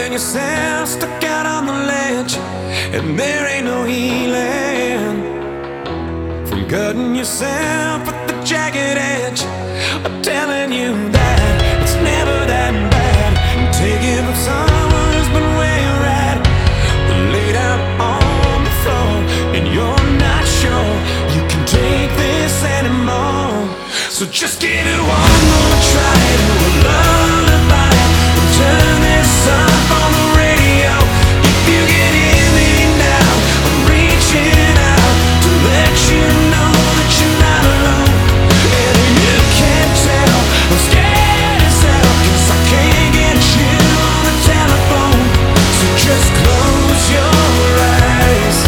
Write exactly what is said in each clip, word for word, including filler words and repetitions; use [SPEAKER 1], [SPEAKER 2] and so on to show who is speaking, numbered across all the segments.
[SPEAKER 1] Finding yourself stuck out on the ledge, and there ain't no healing from cutting yourself with the jagged edge. I'm telling you that it's never that bad. Take it from someone who's been where you're at, laid out on the floor, and you're not sure you can take this anymore. So just give it one more try to a lullaby, and turn this up on the radio. If you can hear me now, I'm reaching out to let you know that you're not alone. And if you can't tell, I'm scared as hell, 'cause I can't get you on the telephone. So just close your eyes.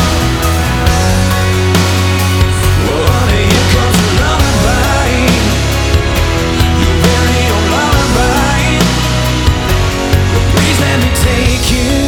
[SPEAKER 1] Oh, here comes a lullaby, your very own lullaby. Please let me take you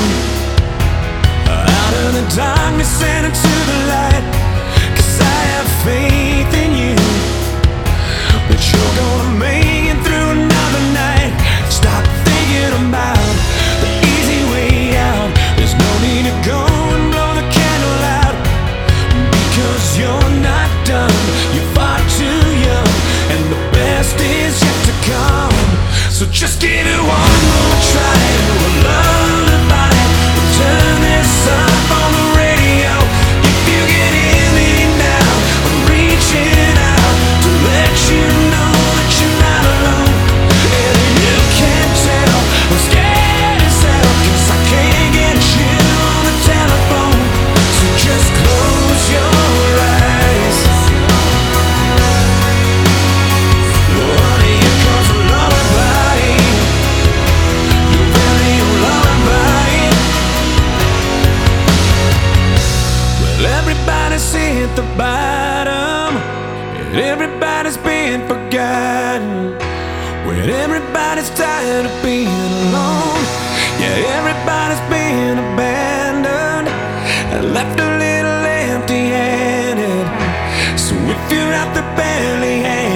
[SPEAKER 1] out of the darkness and into the light, 'cause I have faith in you that you're gonna make it through another night. Stop thinking about the easy way out. There's no need to go and blow the candle out, because you're not done. You're far too young, and the best is yet to come. So just give it one more try to a lullaby, and turn this up on the radio. If you can hear me now, I'm reaching out to let you know that you're not alone. And if you can't tell, I'm scared as hell, 'cause I can't get you on the telephone. So just close your eyes. Oh, here comes a lullaby, your very own lullaby. Well, everybody's hit the bottom, and everybody's been forgotten. When everybody's tired of being alone, yeah, everybody's been abandoned and left a little empty-handed. So if you're out there barely hanging,